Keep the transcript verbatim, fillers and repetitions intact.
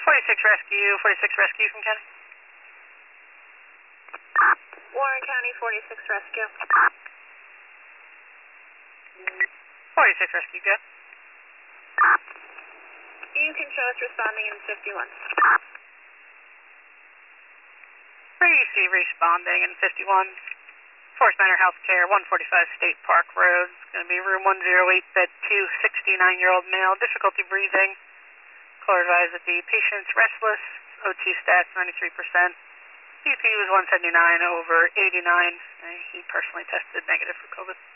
forty-six Rescue, forty-six Rescue from County. Warren County, forty-six Rescue. forty-six Rescue, good. You can show us responding in fifty-one. Receive responding in fifty-one. Force Manor Healthcare, one forty-five State Park Road. It's going to be room one oh eight, bed two, sixty-nine-year-old male, difficulty breathing. Caller advised that the patient's restless, O two stats ninety-three percent. B P was one seventy-nine over eighty-nine. He personally tested negative for COVID.